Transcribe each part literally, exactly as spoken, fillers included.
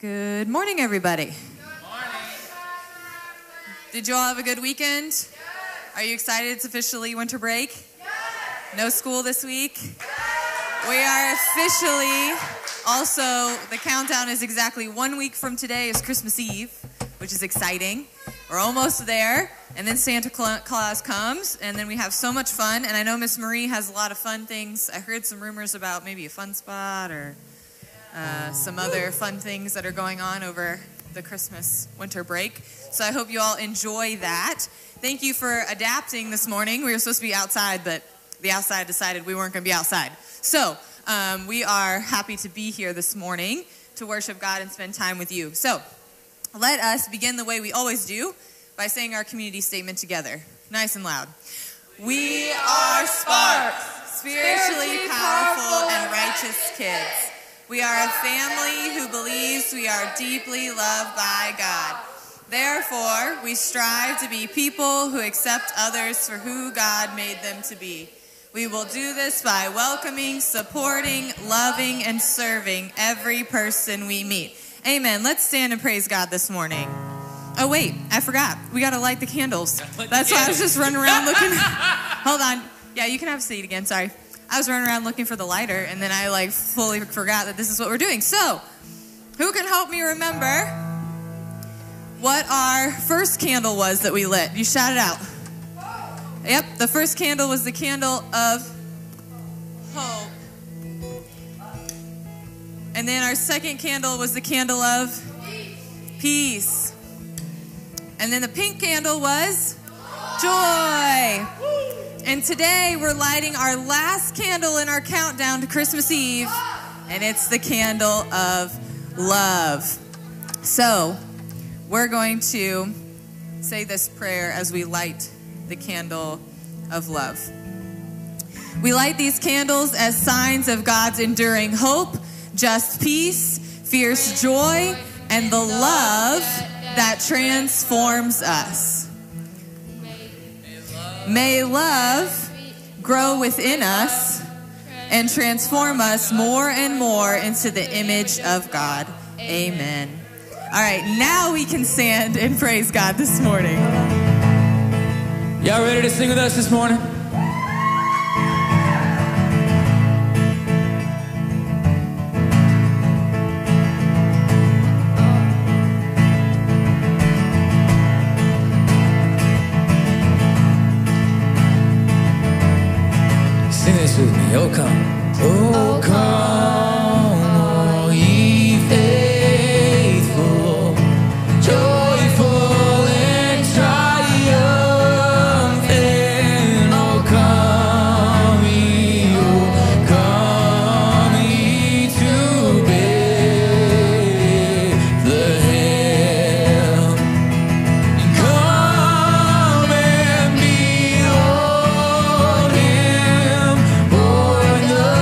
Good morning, everybody. Good morning. Did you all have a good weekend? Yes. Are you excited it's officially winter break? Yes. No school this week? Yes. We are officially, also, the countdown is exactly one week from today is Christmas Eve, which is exciting. We're almost there, and then Santa Claus comes, and then we have so much fun, and I know Miss Marie has a lot of fun things. I heard some rumors about maybe a fun spot or uh, some other fun things that are going on over the Christmas winter break. So I hope you all enjoy that. Thank you for adapting this morning. We were supposed to be outside, but the outside decided we weren't going to be outside. So um, we are happy to be here this morning to worship God and spend time with you. So let us begin the way we always do by saying our community statement together, nice and loud. We are Sparks, spiritually powerful and righteous kids. We are a family who believes we are deeply loved by God. Therefore, we strive to be people who accept others for who God made them to be. We will do this by welcoming, supporting, loving, and serving every person we meet. Amen. Let's stand and praise God this morning. Oh, wait, I forgot. We got to light the candles. That's why I was just running around looking. Hold on. Yeah, you can have a seat again. Sorry. I was running around looking for the lighter, and then I, like, fully forgot that this is what we're doing. So, who can help me remember what our first candle was that we lit? You shout it out. Yep, the first candle was the candle of hope. And then our second candle was the candle of peace. And then the pink candle was joy. And today we're lighting our last candle in our countdown to Christmas Eve, and it's the candle of love. So we're going to say this prayer as we light the candle of love. We light these candles as signs of God's enduring hope, just peace, fierce joy, and the love that transforms us. May love grow within us and transform us more and more into the image of God. Amen. All right, now we can stand and praise God this morning. Y'all ready to sing with us this morning? Sing this with me. Oh, come. Oh, come, all ye faithful, joyful and triumphant. Oh, come ye, oh, come ye to Bethlehem. Come and behold Him, born the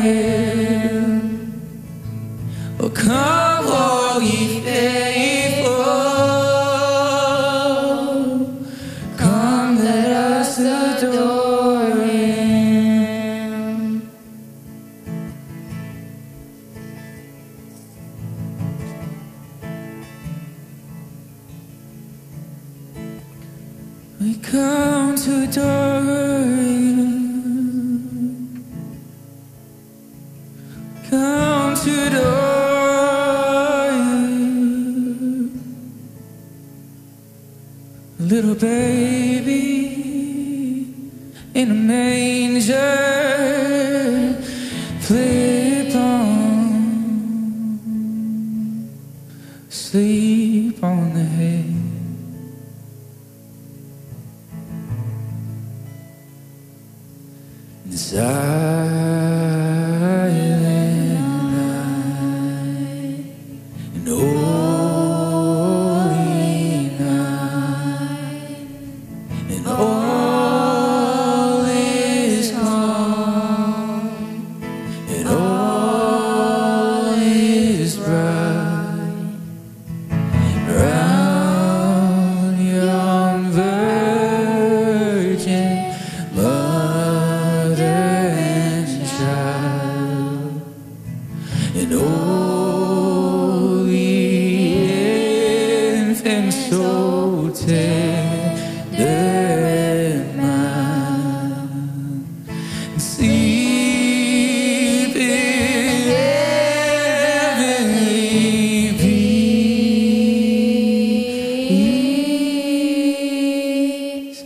Israel. Oh, come, all ye faithful, come, let us adore Him. We come to adore You, come to adore You. Little baby in a manger, flip on, sleep on the hay. Silent night, and holy night, and all is calm, and all is bright round yon virgin mother and child, and holy infant so tender and mild, and sleep in heavenly peace,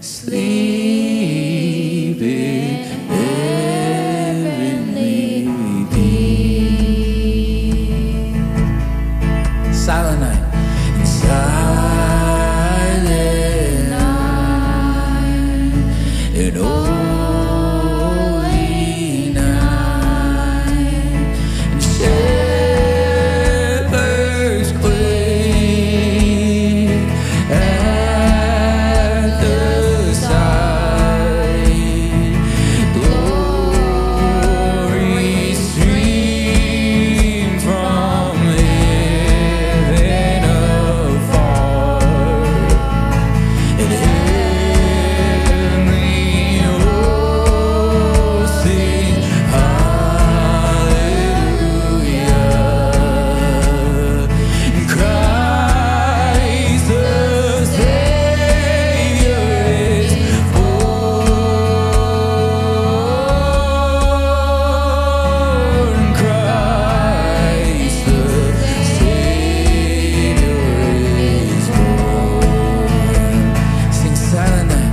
sleep in heavenly peace. Silent night. And silent night, and holy night, and shepherds quake at the sight, glory stream from heaven afar, and heavenly hosts sing hallelujah. And Christ the Savior is born. Christ the Savior is born. Sing silent night.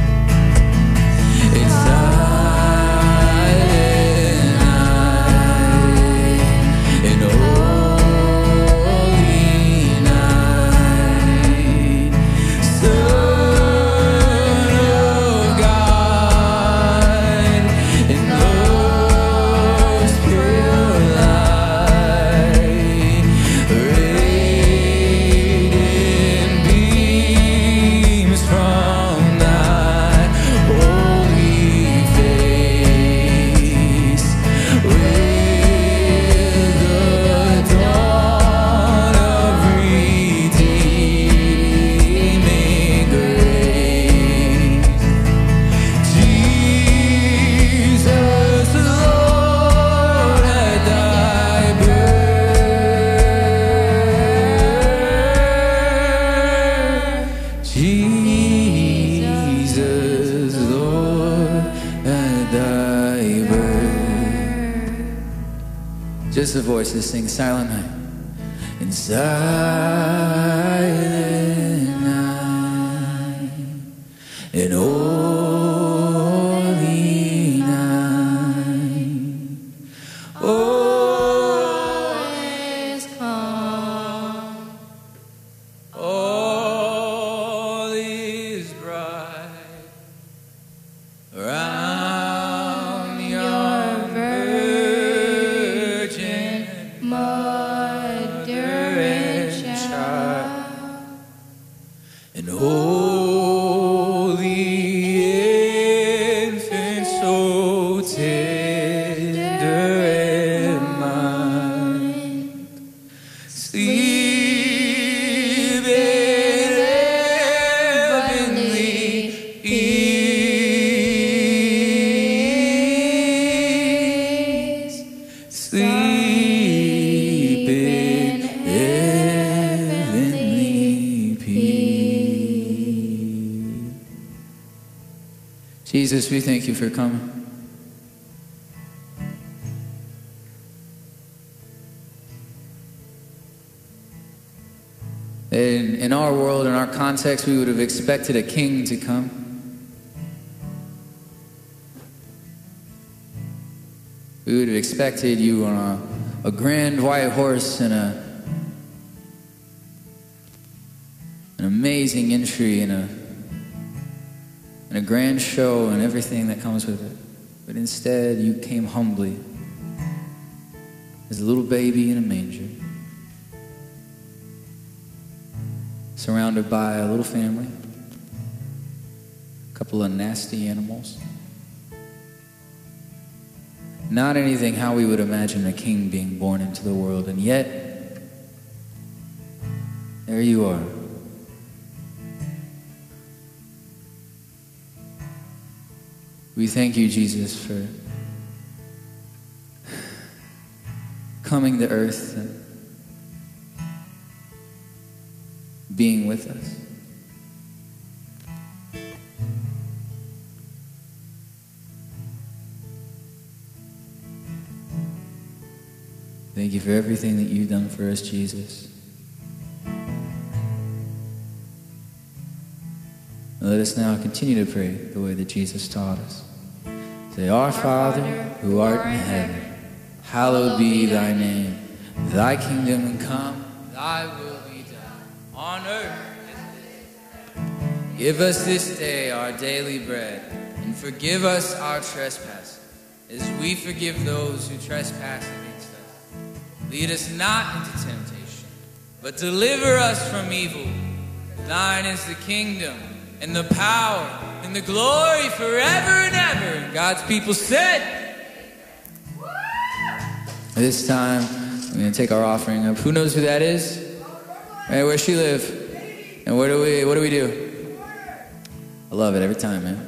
It's silent night, and holy night, Son of God, in love's pure light, radiant beams from thy holy face, with the dawn of redeeming grace. Jesus, Lord, at thy birth. Jesus, Lord, at thy birth. Just the voices sing silent night. In silent night, in holy night, all is calm, all is bright round yon virgin mother and child, and holy infant so tender sleep in heavenly peace. Jesus, we thank you for coming. In, in our world, in our context, we would have expected a king to come. We would have expected you on a, a grand white horse and a, an amazing entry and a, and a grand show and everything that comes with it. But instead, you came humbly as a little baby in a manger, surrounded by a little family, a couple of nasty animals. Not anything how we would imagine a king being born into the world, and yet, there you are. We thank you, Jesus, for coming to earth and being with us. Thank you for everything that you've done for us, Jesus. And let us now continue to pray the way that Jesus taught us. Say, Our Father, who art in heaven, hallowed be thy name. Thy kingdom come, thy will be done, on earth as it is in heaven. Give us this day our daily bread, and forgive us our trespasses, as we forgive those who trespass against us. Lead us not into temptation, but deliver us from evil. Thine is the kingdom, and the power, and the glory forever and ever. And God's people said. This time, we're going to take our offering up. Who knows who that is? Right, where she live? And where do we, what do we do? I love it every time, man.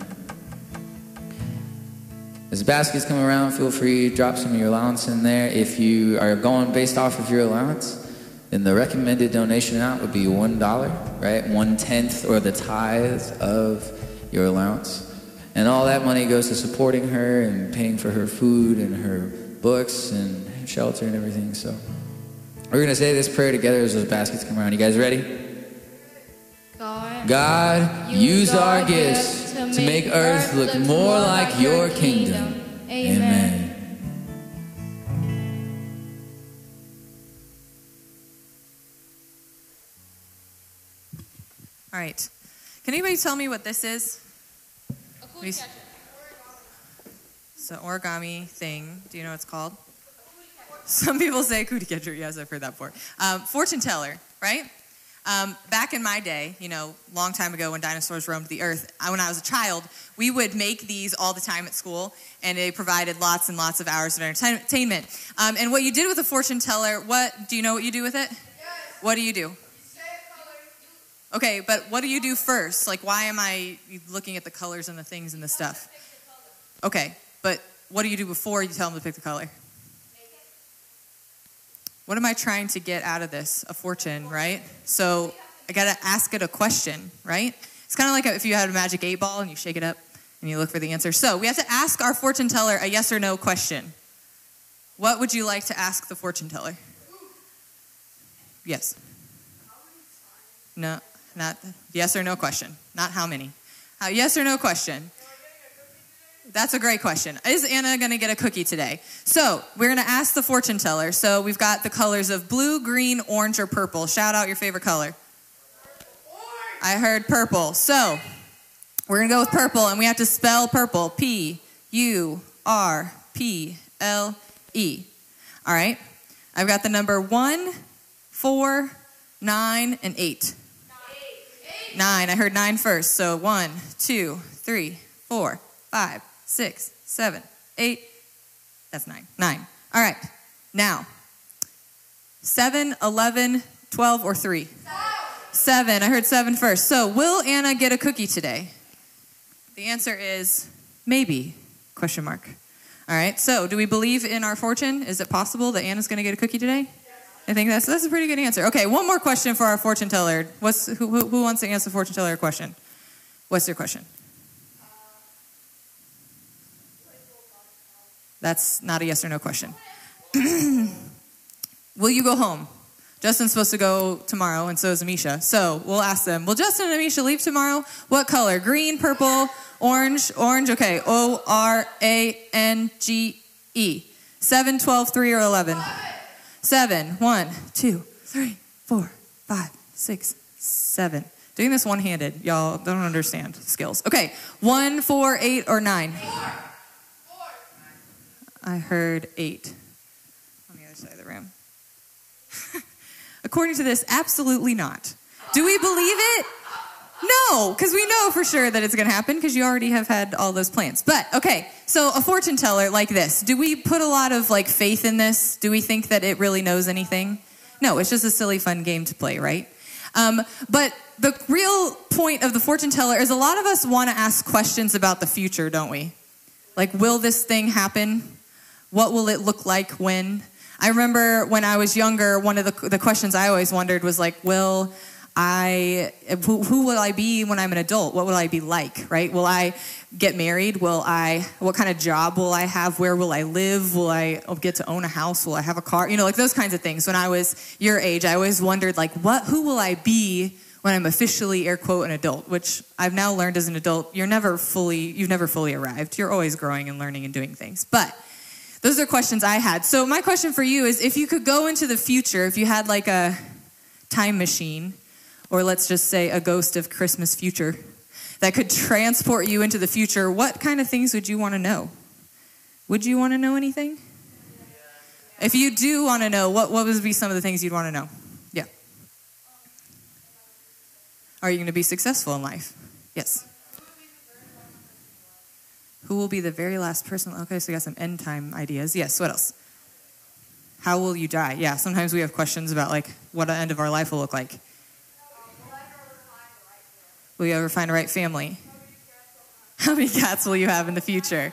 As baskets come around, feel free to drop some of your allowance in there. If you are going based off of your allowance, then the recommended donation amount would be one dollar, right? One-tenth or the tithe of your allowance. And all that money goes to supporting her and paying for her food and her books and shelter and everything. So we're going to say this prayer together as those baskets come around. You guys ready? God, God, use our gifts to make earth look more like your kingdom. Amen. All right. Can anybody tell me what this is? A cookie catcher. It's an origami thing. Do you know what it's called? Some people say cookie catcher. Yes, I've heard that before. Um, fortune teller, right? Um, back in my day, you know, long time ago when dinosaurs roamed the earth, I, when I was a child, we would make these all the time at school, and they provided lots and lots of hours of entertainment. Um, and what you did with a fortune teller, what, do you know what you do with it? Yes. What do you do? You say a color. Okay, but what do you do first? Like, why am I looking at the colors and the things and the stuff? Okay, but what do you do before you tell them to pick the color? What am I trying to get out of this? A fortune, right? So I got to ask it a question, right? It's kind of like if you had a magic eight ball and you shake it up and you look for the answer. So we have to ask our fortune teller a yes or no question. What would you like to ask the fortune teller? Yes. No, not yes or no question. Not how many. Uh, yes or no question. That's a great question. Is Anna going to get a cookie today? So we're going to ask the fortune teller. So we've got the colors of blue, green, orange, or purple. Shout out your favorite color. Orange. I heard purple. So we're going to go with purple, and we have to spell purple. P U R P L E. All right. I've got the number one, four, nine, and eight. Nine. Nine. I heard nine first. So one, two, three, four, five, six, seven, eight. That's nine. Nine. All right. Now, seven, eleven, twelve, or three? Seven. Seven. I heard seven first. So, will Anna get a cookie today? The answer is maybe, question mark. All right, so do we believe in our fortune? Is it possible that Anna's going to get a cookie today? I think that's that's a pretty good answer. Okay, one more question for our fortune teller. What's who, who, who wants to answer the fortune teller a question? What's your question? That's not a yes or no question. Will you go home? Justin's supposed to go tomorrow, and so is Amisha. So we'll ask them, will Justin and Amisha leave tomorrow? What color? Green, purple, orange? Orange, okay. O R A N G E. seven, twelve, three, or eleven? seven. one, two, three, four, five, six, seven. Doing this one-handed. Y'all don't understand skills. Okay. one, four, eight, or nine? Four. Four. I heard eight on the other side of the room. According to this, absolutely not. Do we believe it? No, because we know for sure that it's going to happen because you already have had all those plans. But, okay, so a fortune teller like this, do we put a lot of, like, faith in this? Do we think that it really knows anything? No, it's just a silly, fun game to play, right? Um, but the real point of the fortune teller is a lot of us want to ask questions about the future, don't we? Like, will this thing happen? What will it look like when? I remember when I was younger, one of the, the questions I always wondered was like, will I, who, who will I be when I'm an adult? What will I be like, right? Will I get married? Will I, what kind of job will I have? Where will I live? Will I get to own a house? Will I have a car? You know, like those kinds of things. When I was your age, I always wondered like, what, who will I be when I'm officially, air quote, an adult? Which I've now learned as an adult, you're never fully, you've never fully arrived. You're always growing and learning and doing things. But those are questions I had. So my question for you is, if you could go into the future, if you had like a time machine, or let's just say a ghost of Christmas future that could transport you into the future, what kind of things would you want to know? Would you want to know anything? If you do want to know, what, what would be some of the things you'd want to know? Yeah. Are you going to be successful in life? Yes. Who will be the very last person? Okay, so we got some end time ideas. Yes, what else? How will you die? Yeah, sometimes we have questions about like what the end of our life will look like. Will you ever find a right family? How many cats will you have in the future?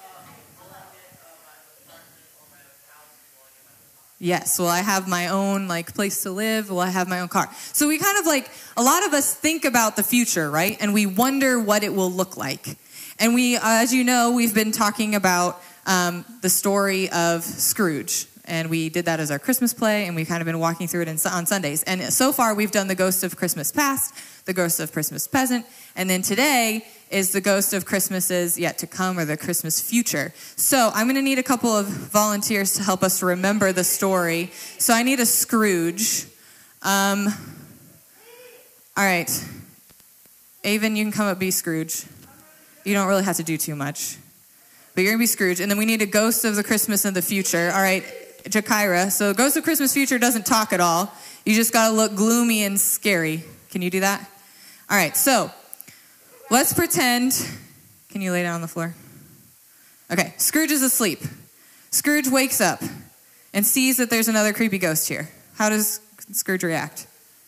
Yes, will I have my own like place to live? Will I have my own car? So we kind of like, a lot of us think about the future, right? And we wonder what it will look like. And we, uh, as you know, we've been talking about um, the story of Scrooge. And we did that as our Christmas play, and we've kind of been walking through it in, on Sundays. And so far, we've done the Ghost of Christmas Past, the Ghost of Christmas Present, and then today is the Ghost of Christmases Yet to Come, or the Christmas Future. So I'm going to need a couple of volunteers to help us remember the story. So I need a Scrooge. Um, all right. Avon, you can come up, be Scrooge. You don't really have to do too much. But you're going to be Scrooge. And then we need a Ghost of the Christmas in the Future. All right, Jakira. So Ghost of Christmas Future doesn't talk at all. You just got to look gloomy and scary. Can you do that? All right, so let's pretend. Can you lay down on the floor? Okay, Scrooge is asleep. Scrooge wakes up and sees that there's another creepy ghost here. How does Scrooge react?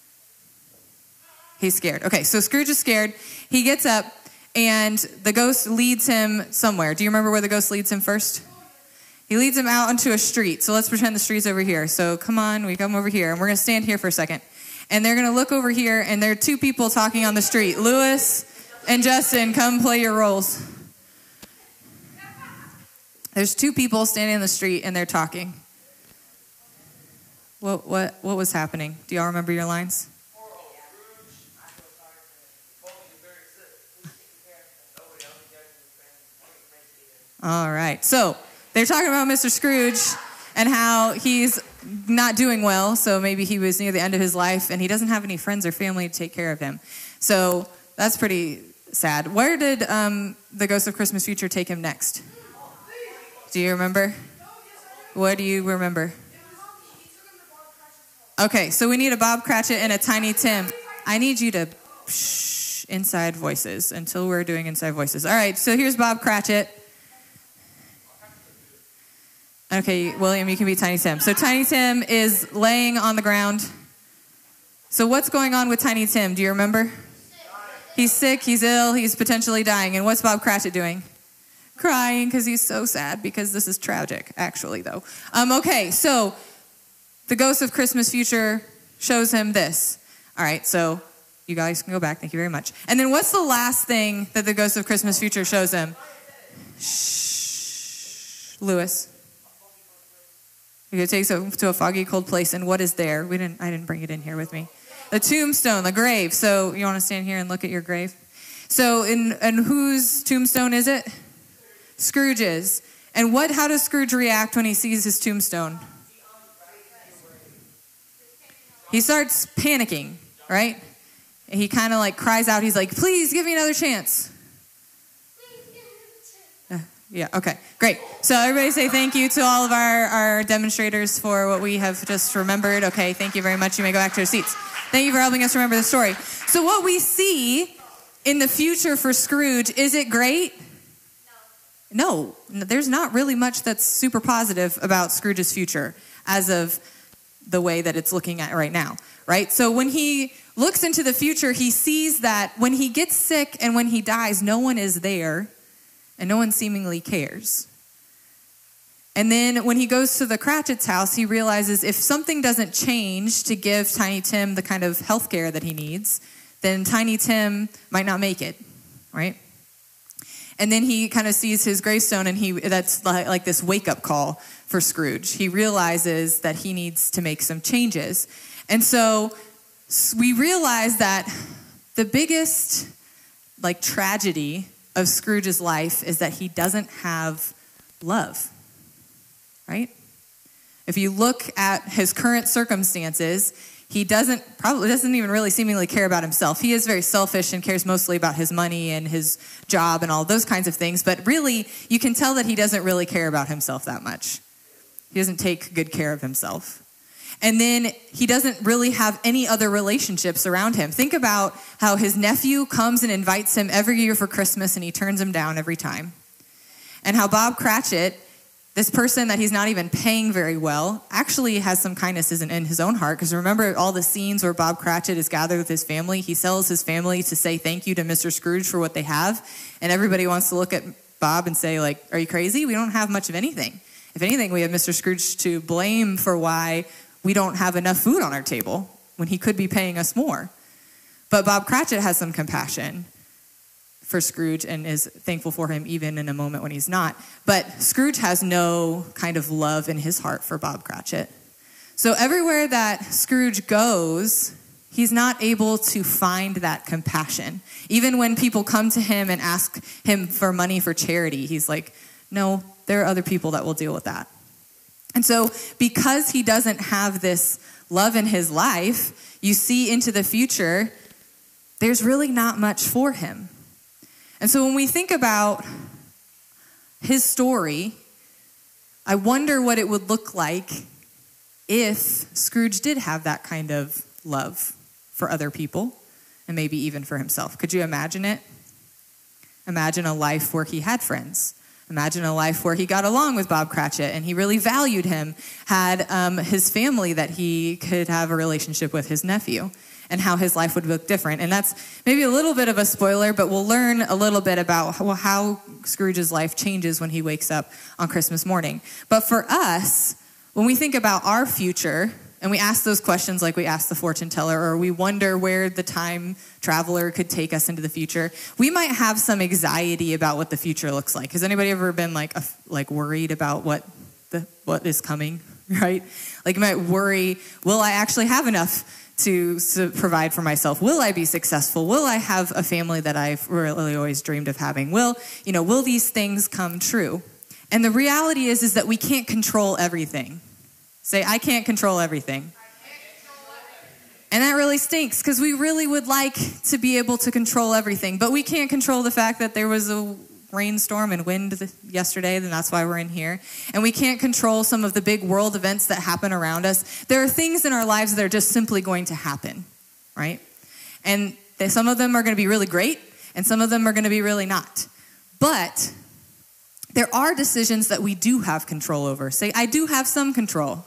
He's scared. Okay, so Scrooge is scared. He gets up. And the ghost leads him somewhere. Do you remember where the ghost leads him first? He leads him out onto a street. So let's pretend the street's over here. So come on, we come over here. And we're going to stand here for a second. And they're going to look over here, and there are two people talking on the street. Lewis and Justin, come play your roles. There's two people standing on the street, and they're talking. What, what, what was happening? Do y'all remember your lines? All right. So they're talking about Mister Scrooge and how he's not doing well. So maybe he was near the end of his life and he doesn't have any friends or family to take care of him. So that's pretty sad. Where did um, the Ghost of Christmas Future take him next? Do you remember? What do you remember? Okay, so we need a Bob Cratchit and a Tiny Tim. I need you to shh, inside voices until we're doing inside voices. All right, so here's Bob Cratchit. Okay, William, you can be Tiny Tim. So Tiny Tim is laying on the ground. So what's going on with Tiny Tim? Do you remember? He's sick, he's ill, he's potentially dying. And what's Bob Cratchit doing? crying because he's so sad because this is tragic, actually, though. Um, okay, so the Ghost of Christmas Future shows him this. All right, so you guys can go back. Thank you very much. And then what's the last thing that the Ghost of Christmas Future shows him? Shh. Lewis. He takes him to a foggy, cold place, and what is there? We didn't. I didn't bring it in here with me. The tombstone, the grave. So you want to stand here and look at your grave? So in and whose tombstone is it? Scrooge's. And what? How does Scrooge react when he sees his tombstone? He starts panicking, right? He kind of like cries out. He's like, please give me another chance. Uh, yeah, okay, great. So everybody say thank you to all of our, our demonstrators for what we have just remembered. Okay, thank you very much. You may go back to your seats. Thank you for helping us remember the story. So what we see in the future for Scrooge, is it great? No. No, there's not really much that's super positive about Scrooge's future as of the way that it's looking at right now, right? So when he looks into the future, he sees that when he gets sick and when he dies, no one is there and no one seemingly cares. And then when he goes to the Cratchit's house, he realizes if something doesn't change to give Tiny Tim the kind of health care that he needs, then Tiny Tim might not make it, right? And then he kind of sees his gravestone, and he that's like, like this wake-up call for Scrooge. He realizes that he needs to make some changes. And so we realize that the biggest like tragedy of Scrooge's life is that he doesn't have love, right? If you look at his current circumstances, he doesn't probably doesn't even really seemingly care about himself. He is very selfish and cares mostly about his money and his job and all those kinds of things. But really, you can tell that he doesn't really care about himself that much. He doesn't take good care of himself. And then he doesn't really have any other relationships around him. Think about how his nephew comes and invites him every year for Christmas, and he turns him down every time. And how Bob Cratchit, this person that he's not even paying very well, actually has some kindness in his own heart. Because remember all the scenes where Bob Cratchit is gathered with his family. He sells his family to say thank you to Mister Scrooge for what they have. And everybody wants to look at Bob and say, like, are you crazy? We don't have much of anything. If anything, we have Mister Scrooge to blame for why we don't have enough food on our table when he could be paying us more. But Bob Cratchit has some compassion for Scrooge and is thankful for him even in a moment when he's not. But Scrooge has no kind of love in his heart for Bob Cratchit. So everywhere that Scrooge goes, he's not able to find that compassion. Even when people come to him and ask him for money for charity, he's like, no, there are other people that will deal with that. And so because he doesn't have this love in his life, you see into the future, there's really not much for him. And so when we think about his story, I wonder what it would look like if Scrooge did have that kind of love for other people and maybe even for himself. Could you imagine it? Imagine a life where he had friends. Imagine a life where he got along with Bob Cratchit and he really valued him, had um, his family that he could have a relationship with his nephew, and how his life would look different. And that's maybe a little bit of a spoiler, but we'll learn a little bit about how, how Scrooge's life changes when he wakes up on Christmas morning. But for us, when we think about our future, and we ask those questions like we asked the fortune teller, or we wonder where the time traveler could take us into the future, we might have some anxiety about what the future looks like. Has anybody ever been like a, like worried about what the what is coming, right? Like you might worry, will I actually have enough to, to provide for myself? Will I be successful? Will I have a family that I've really always dreamed of having? Will, you know, will these things come true? And the reality is, is that we can't control everything. Say, I can't control everything. I can't control everything. And that really stinks because we really would like to be able to control everything, but we can't control the fact that there was a rainstorm and wind yesterday, then that's why we're in here. And we can't control some of the big world events that happen around us. There are things in our lives that are just simply going to happen, right? And they, some of them are going to be really great, and some of them are going to be really not. But there are decisions that we do have control over. Say, I do have some control.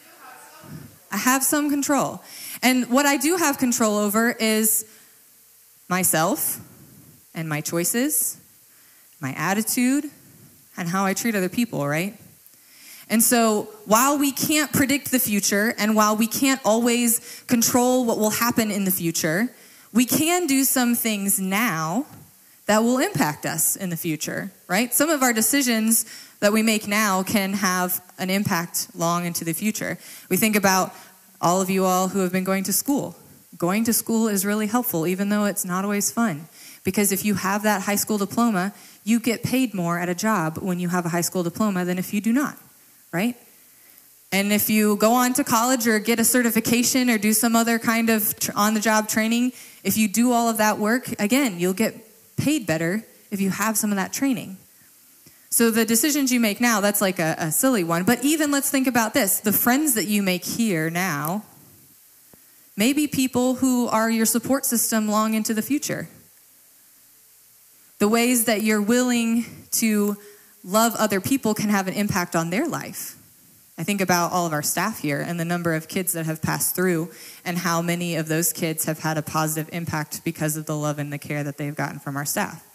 I have some control. And what I do have control over is myself and my choices, my attitude, and how I treat other people, right? And so while we can't predict the future and while we can't always control what will happen in the future, we can do some things now that will impact us in the future, right? Some of our decisions that we make now can have an impact long into the future. We think about all of you all who have been going to school. Going to school is really helpful, even though it's not always fun. Because if you have that high school diploma, you get paid more at a job when you have a high school diploma than if you do not, right? And if you go on to college or get a certification or do some other kind of tr- on-the-job training, if you do all of that work, again, you'll get paid better if you have some of that training. So the decisions you make now, that's like a, a silly one. But even let's think about this. The friends that you make here now may be people who are your support system long into the future. The ways that you're willing to love other people can have an impact on their life. I think about all of our staff here and the number of kids that have passed through and how many of those kids have had a positive impact because of the love and the care that they've gotten from our staff.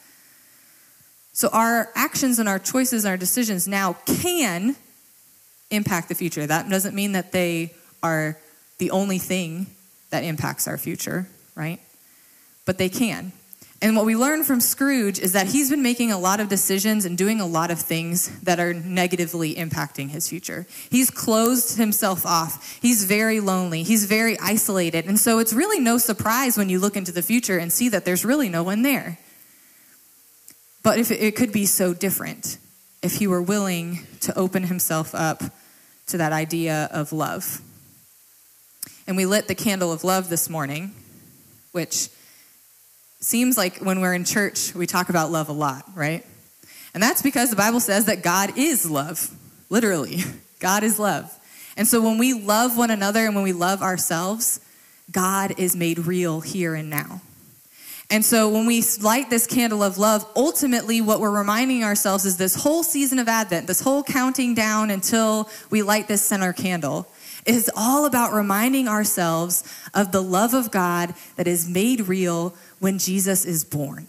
So our actions and our choices and our decisions now can impact the future. That doesn't mean that they are the only thing that impacts our future, right? But they can. And what we learn from Scrooge is that he's been making a lot of decisions and doing a lot of things that are negatively impacting his future. He's closed himself off. He's very lonely. He's very isolated. And so it's really no surprise when you look into the future and see that there's really no one there. But if it could be so different if he were willing to open himself up to that idea of love. And we lit the candle of love this morning, which seems like when we're in church, we talk about love a lot, right? And that's because the Bible says that God is love, literally. God is love. And so when we love one another and when we love ourselves, God is made real here and now. And so when we light this candle of love, ultimately what we're reminding ourselves is this whole season of Advent, this whole counting down until we light this center candle, is all about reminding ourselves of the love of God that is made real when Jesus is born.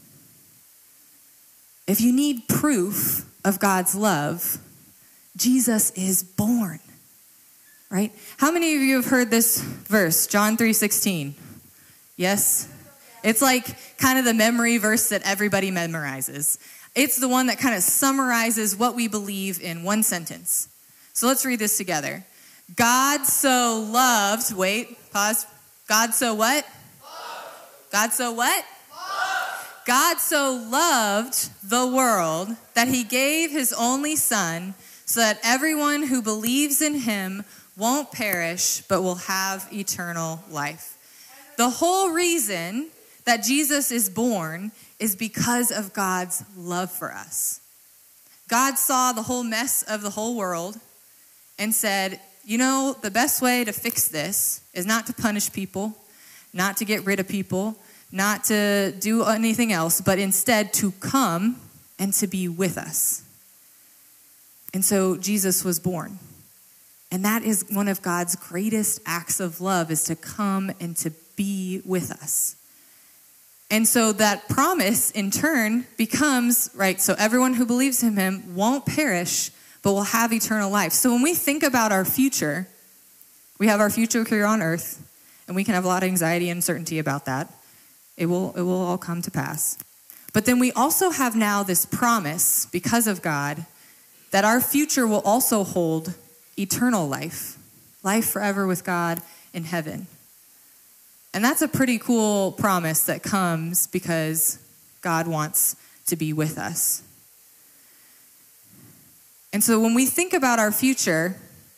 If you need proof of God's love, Jesus is born, right? How many of you have heard this verse, John three sixteen? Yes? It's like kind of the memory verse that everybody memorizes. It's the one that kind of summarizes what we believe in one sentence. So let's read this together. God so loved, wait, pause. God so what? Love. God so what? Love. God so loved the world that he gave his only son so that everyone who believes in him won't perish but will have eternal life. The whole reason that Jesus is born is because of God's love for us. God saw the whole mess of the whole world and said, you know, the best way to fix this is not to punish people, not to get rid of people, not to do anything else, but instead to come and to be with us. And so Jesus was born. And that is one of God's greatest acts of love, is to come and to be with us. And so that promise in turn becomes, right, so everyone who believes in him won't perish, but will have eternal life. So when we think about our future, we have our future here on earth, and we can have a lot of anxiety and uncertainty about that. It will, it will all come to pass. But then we also have now this promise, because of God, that our future will also hold eternal life, life forever with God in heaven. And that's a pretty cool promise that comes because God wants to be with us. And so when we think about our future,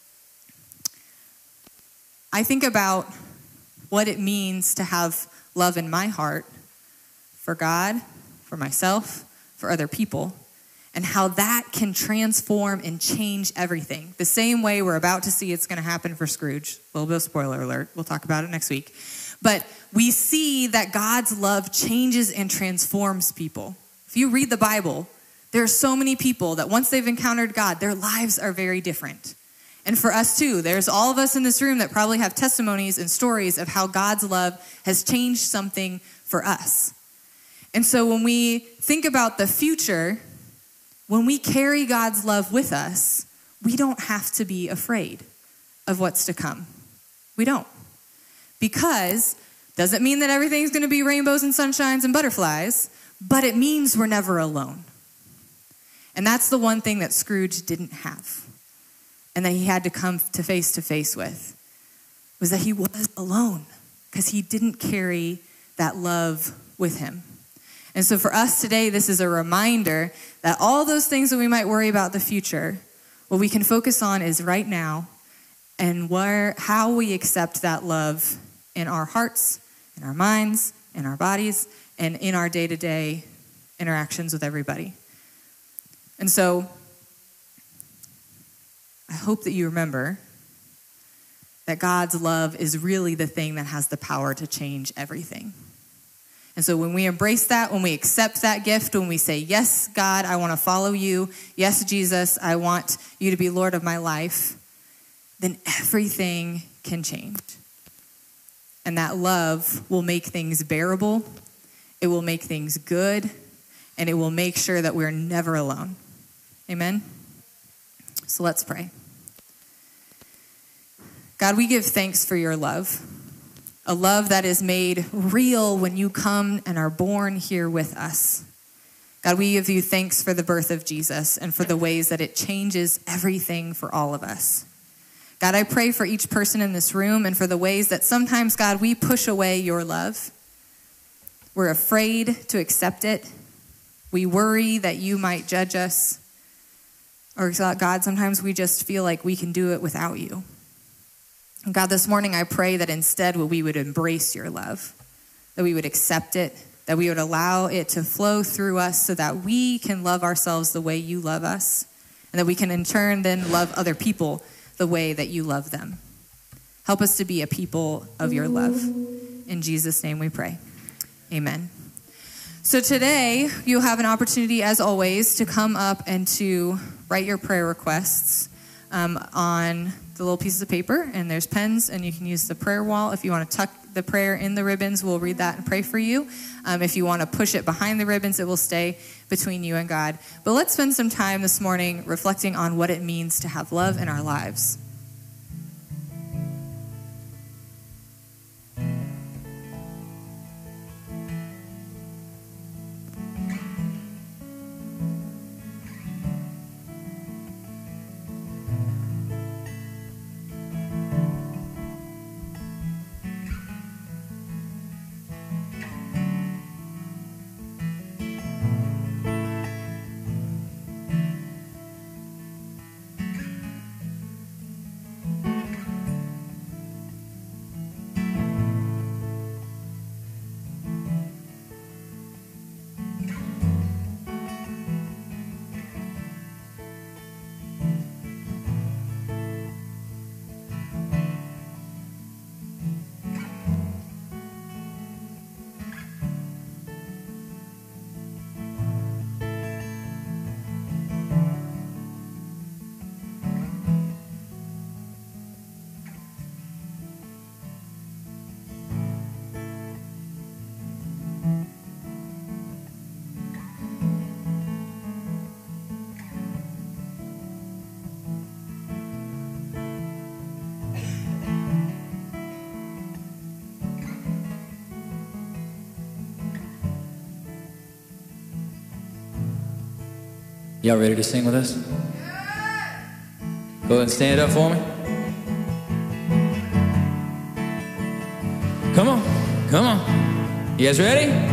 I think about what it means to have love in my heart for God, for myself, for other people, and how that can transform and change everything. The same way we're about to see it's going to happen for Scrooge. A little bit of spoiler alert. We'll talk about it next week. But we see that God's love changes and transforms people. If you read the Bible, there are so many people that once they've encountered God, their lives are very different. And for us too, there's all of us in this room that probably have testimonies and stories of how God's love has changed something for us. And so when we think about the future, when we carry God's love with us, we don't have to be afraid of what's to come. We don't. Because doesn't mean that everything's going to be rainbows and sunshines and butterflies, but it means we're never alone. And that's the one thing that Scrooge didn't have, and that he had to come to face to face with, was that he was alone because he didn't carry that love with him. And so for us today, this is a reminder that all those things that we might worry about the future, what we can focus on is right now, and where how we accept that love in our hearts, in our minds, in our bodies, and in our day-to-day interactions with everybody. And so I hope that you remember that God's love is really the thing that has the power to change everything. And so when we embrace that, when we accept that gift, when we say, yes, God, I want to follow you. Yes, Jesus, I want you to be Lord of my life. Then everything can change. And that love will make things bearable. It will make things good. And it will make sure that we're never alone. Amen? So let's pray. God, we give thanks for your love. A love that is made real when you come and are born here with us. God, we give you thanks for the birth of Jesus and for the ways that it changes everything for all of us. God, I pray for each person in this room and for the ways that sometimes, God, we push away your love. We're afraid to accept it. We worry that you might judge us. Or God, sometimes we just feel like we can do it without you. And God, this morning I pray that instead we would embrace your love, that we would accept it, that we would allow it to flow through us so that we can love ourselves the way you love us, and that we can in turn then love other people the way that you love them. Help us to be a people of your love. In Jesus' name we pray. Amen. So today you'll have an opportunity, as always, to come up and to write your prayer requests um, on the little pieces of paper, and there's pens, and you can use the prayer wall. If you want to tuck the prayer in the ribbons, we'll read that and pray for you. Um, if you want to push it behind the ribbons, it will stay between you and God. But let's spend some time this morning reflecting on what it means to have love in our lives. Y'all ready to sing with us? Go ahead and stand up for me. Come on, come on. You guys ready?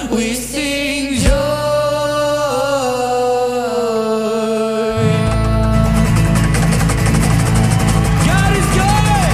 we sing joy. God is good.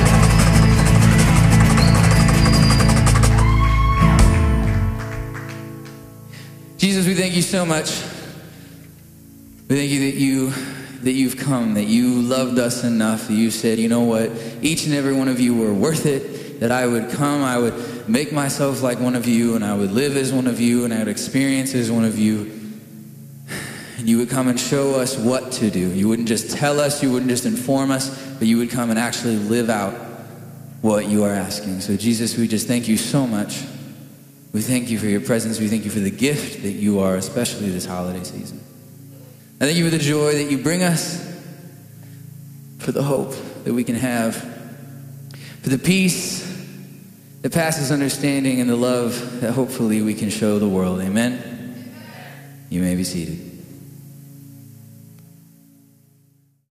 Jesus, we thank you so much. We thank you that you that you've come, that you loved us enough, that you said, you know what, each and every one of you were worth it, that I would come, I would make myself like one of you, and I would live as one of you, and I would experience as one of you. And you would come and show us what to do. You wouldn't just tell us, you wouldn't just inform us, but you would come and actually live out what you are asking. So Jesus, we just thank you so much. We thank you for your presence. We thank you for the gift that you are, especially this holiday season. I thank you for the joy that you bring us, for the hope that we can have, for the peace that passes understanding, and the love that hopefully we can show the world. Amen? You may be seated.